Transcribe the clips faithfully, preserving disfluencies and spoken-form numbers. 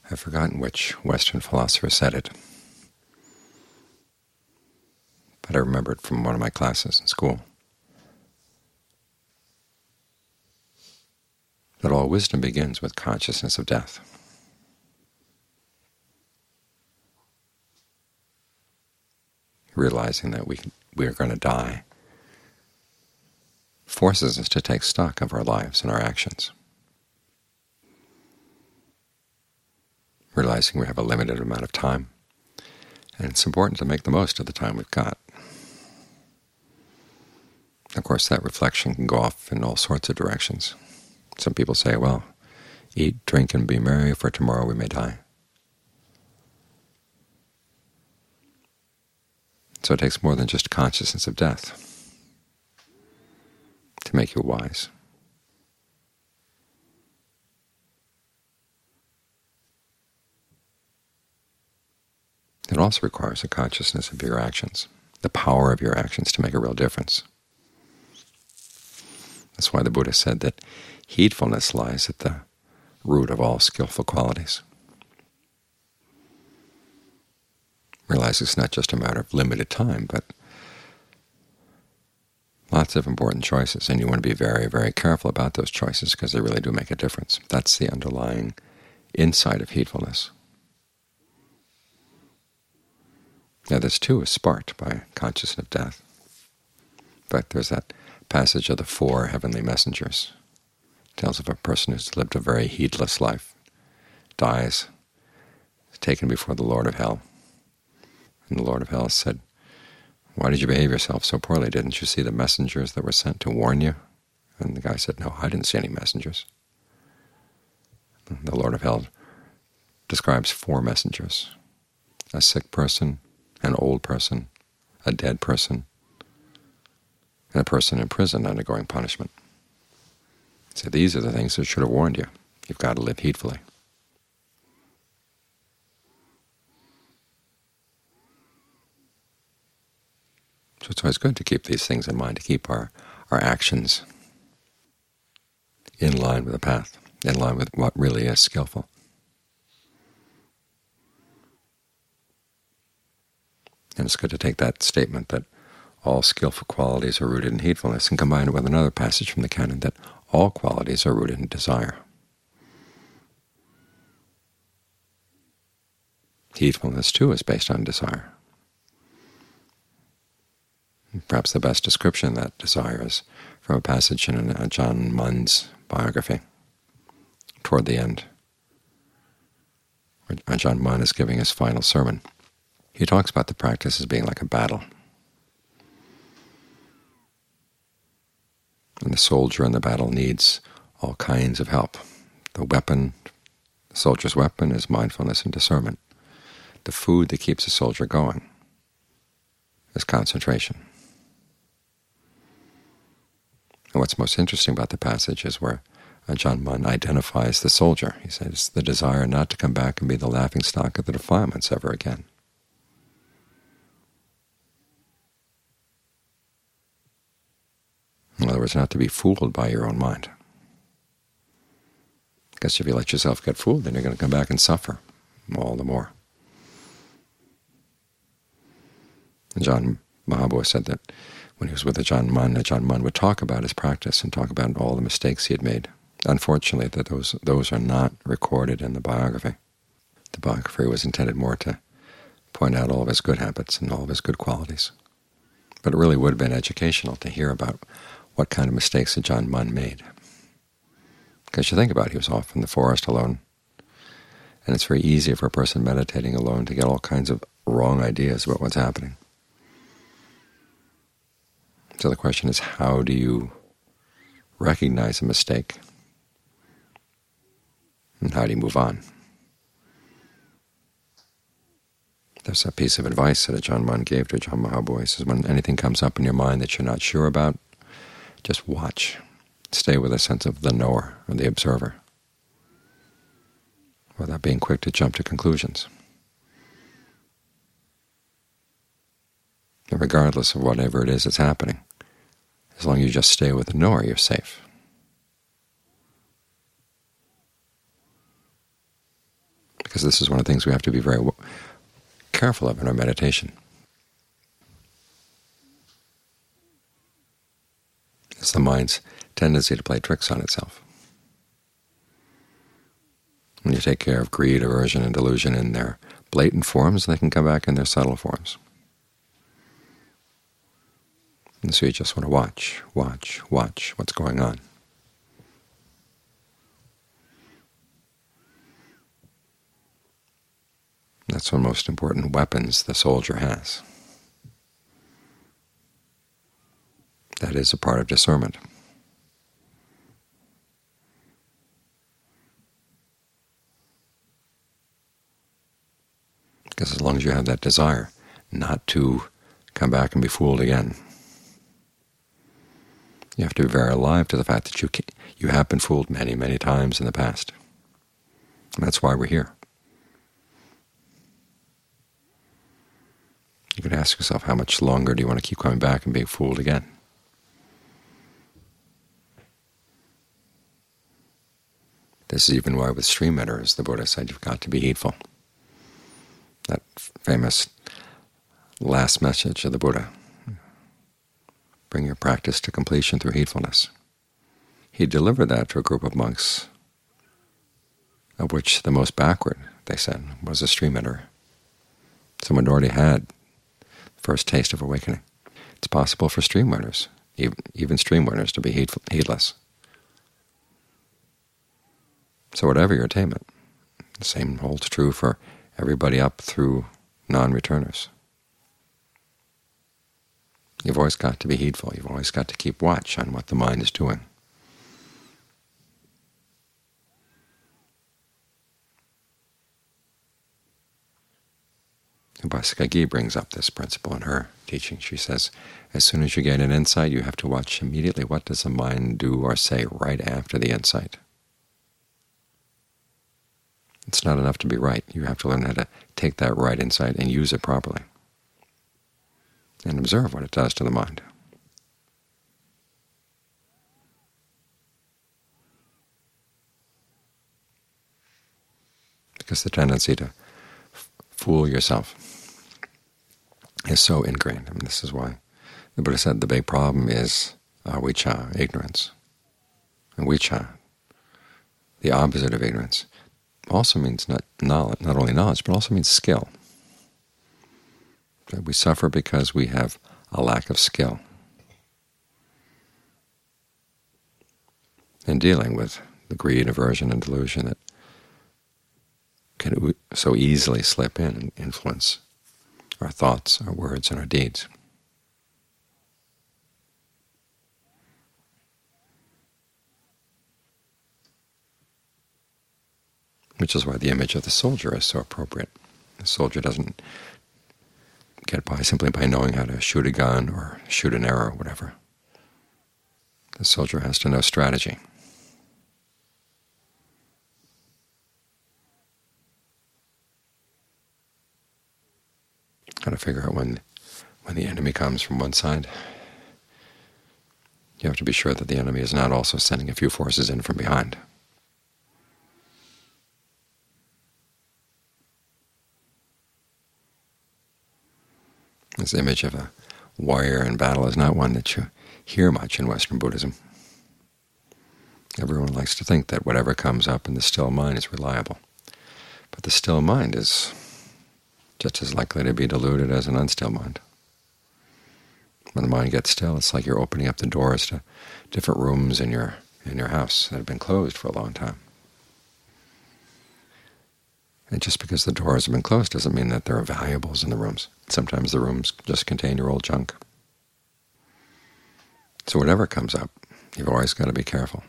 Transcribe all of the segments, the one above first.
I've forgotten which Western philosopher said it, but I remember it from one of my classes in school, that all wisdom begins with consciousness of death. Realizing that we we are going to die forces us to take stock of our lives and our actions. Realizing we have a limited amount of time, and it's important to make the most of the time we've got. Of course, that reflection can go off in all sorts of directions. Some people say, well, eat, drink, and be merry, for tomorrow we may die. So it takes more than just consciousness of death to make you wise. It also requires a consciousness of your actions, the power of your actions to make a real difference. That's why the Buddha said that heedfulness lies at the root of all skillful qualities. Realize it's not just a matter of limited time, but lots of important choices, and you want to be very, very careful about those choices because they really do make a difference. That's the underlying insight of heedfulness. Now, this too is sparked by consciousness of death. But there's that passage of the four heavenly messengers. It tells of a person who's lived a very heedless life, dies, is taken before the Lord of Hell. And the Lord of Hell said, "Why did you behave yourself so poorly? Didn't you see the messengers that were sent to warn you?" And the guy said, "No, I didn't see any messengers." And the Lord of Hell describes four messengers: a sick person, an old person, a dead person, and a person in prison undergoing punishment. So these are the things that should have warned you. You've got to live heedfully. So it's always good to keep these things in mind, to keep our, our actions in line with the path, in line with what really is skillful. And it's good to take that statement that all skillful qualities are rooted in heedfulness and combine it with another passage from the canon that all qualities are rooted in desire. Heedfulness, too, is based on desire. Perhaps the best description of that desire is from a passage in Ajahn Mun's biography, toward the end, where Ajahn Mun is giving his final sermon. He talks about the practice as being like a battle. And the soldier in the battle needs all kinds of help. The weapon, the soldier's weapon is mindfulness and discernment. The food that keeps the soldier going is concentration. And what's most interesting about the passage is where Ajahn Mun identifies the soldier. He says, the desire not to come back and be the laughingstock of the defilements ever again. In other words, not to be fooled by your own mind. Because if you let yourself get fooled, then you're going to come back and suffer all the more. And Ajahn Mahabua said that when he was with Ajahn Mun, Ajahn Mun would talk about his practice and talk about all the mistakes he had made. Unfortunately, that those those are not recorded in the biography. The biography was intended more to point out all of his good habits and all of his good qualities. But it really would have been educational to hear about what kind of mistakes Ajahn Mun made. Because you think about it, he was off in the forest alone, and it's very easy for a person meditating alone to get all kinds of wrong ideas about what's happening. So the question is, how do you recognize a mistake? And how do you move on? There's a piece of advice that Ajahn Mun gave to Ajahn Mahabua. He says, when anything comes up in your mind that you're not sure about, just watch. Stay with a sense of the knower or the observer, without being quick to jump to conclusions. And regardless of whatever it is that's happening, as long as you just stay with the knower, you're safe. because this is one of the things we have to be very careful of in our meditation. It's the mind's tendency to play tricks on itself. When you take care of greed, aversion, and delusion in their blatant forms, they can come back in their subtle forms. And so you just want to watch, watch, watch what's going on. That's one of the most important weapons the soldier has. That is a part of discernment. Because as long as you have that desire not to come back and be fooled again, you have to be very alive to the fact that you can, you have been fooled many, many times in the past. And that's why we're here. You can ask yourself, how much longer do you want to keep coming back and being fooled again? This is even why with stream eaters, the Buddha said you've got to be heedful. That famous last message of the Buddha, bring your practice to completion through heedfulness. He delivered that to a group of monks, of which the most backward, they said, was a stream eater. Someone who already had the first taste of awakening. It's possible for stream eaters, even, even stream eaters, to be heedful, heedless. So whatever your attainment, the same holds true for everybody up through non-returners. You've always got to be heedful. You've always got to keep watch on what the mind is doing. Upasika Gi brings up this principle in her teaching. She says, as soon as you get an insight, you have to watch immediately what does the mind do or say right after the insight. It's not enough to be right. You have to learn how to take that right insight and use it properly, and observe what it does to the mind. Because the tendency to fool yourself is so ingrained. I mean, this is why the Buddha said the big problem is avijja, ignorance. And vijja, the opposite of ignorance, also means not knowledge, not only knowledge, but also means skill. We suffer because we have a lack of skill in dealing with the greed, aversion, and delusion that can so easily slip in and influence our thoughts, our words, and our deeds. Which is why the image of the soldier is so appropriate. The soldier doesn't get by simply by knowing how to shoot a gun or shoot an arrow or whatever. The soldier has to know strategy. How to figure out when, when the enemy comes from one side. You have to be sure that the enemy is not also sending a few forces in from behind. This image of a warrior in battle is not one that you hear much in Western Buddhism. Everyone likes to think that whatever comes up in the still mind is reliable. But the still mind is just as likely to be deluded as an unstill mind. When the mind gets still, it's like you're opening up the doors to different rooms in your in your house that have been closed for a long time. And just because the doors have been closed doesn't mean that there are valuables in the rooms. Sometimes the rooms just contain your old junk. So whatever comes up, you've always got to be careful.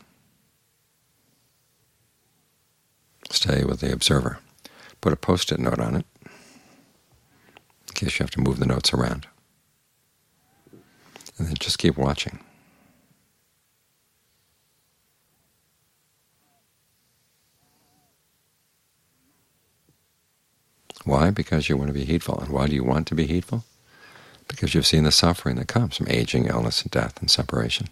Stay with the observer. Put a post-it note on it in case you have to move the notes around. And then just keep watching. Why? Because you want to be heedful. And why do you want to be heedful? Because you've seen the suffering that comes from aging, illness, and death, and separation.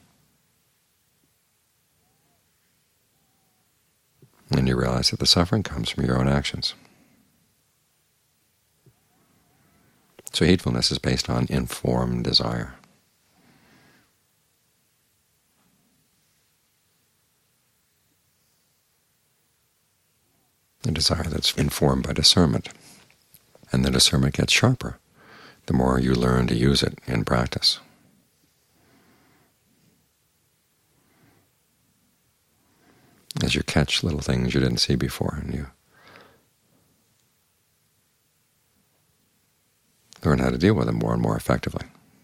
And you realize that the suffering comes from your own actions. So heedfulness is based on informed desire. A desire that's informed by discernment. And the discernment gets sharper the more you learn to use it in practice. As you catch little things you didn't see before, and you learn how to deal with them more and more effectively.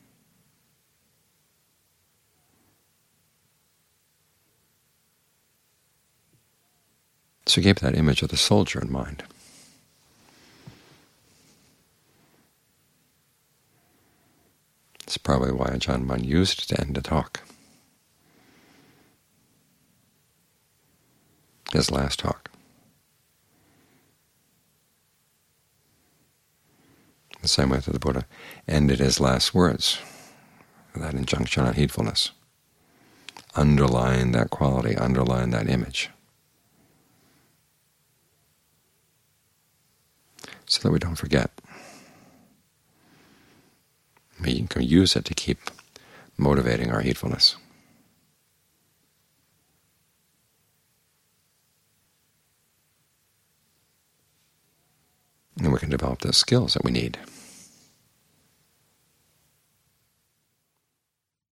So keep that image of the soldier in mind. It's probably why Ajaan Mun used it to end the talk. His last talk. The same way that the Buddha ended his last words, with that injunction on heedfulness. Underline that quality, underline that image, so that we don't forget. We can use it to keep motivating our heedfulness. And we can develop the skills that we need.